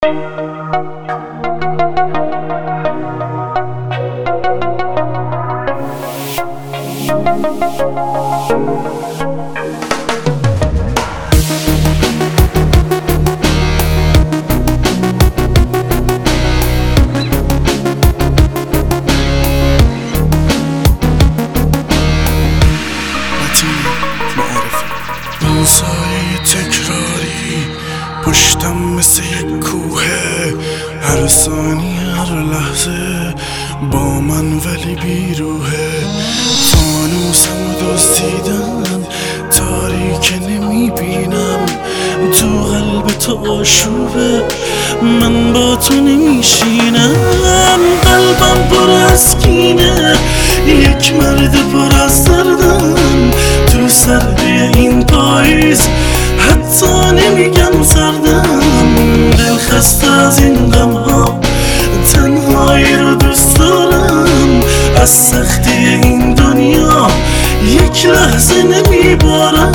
روزای تکراری پشتم مثل یک کوهه، هر ثانیه هر لحظه با من ولی بیروحه. فانوسم دزدیدن تاریک نمیبینم، تو قلب تو آشوبه من با تو نمیشینم. قلبم پر از کینه، یک مرد پر از دردم، تو سردی این پاییز حتی نمیگم سردم. دل خسته از این غم ها، تنهایی رو دوست دارم، از سختی این دنیا یک لحظه نمیبارم.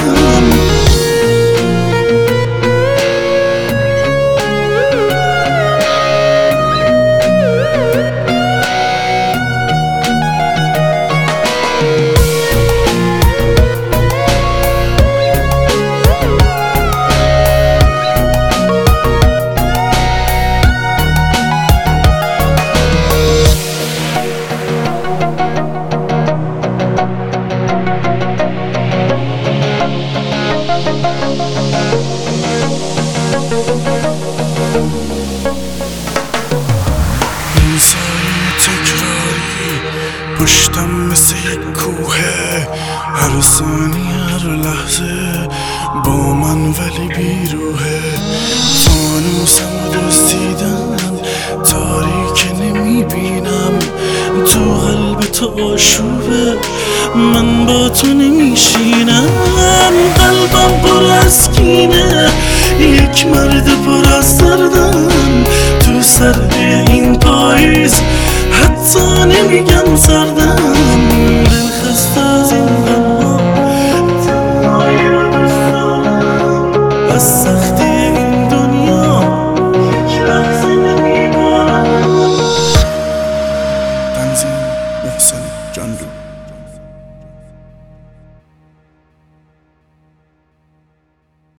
روزای تکراری پشتم مثل یک کوهه، هر ثانیه هر لحظه با من ولی بیروحه. فانوسم دزدیدن تاریک نمیبینم، تو قلب تو آشوبه من با تو نمیشینم. قلبم پر از کینه، یک مرد پر از دردم، تو سردی این پاییز حتی نمیگم سردم.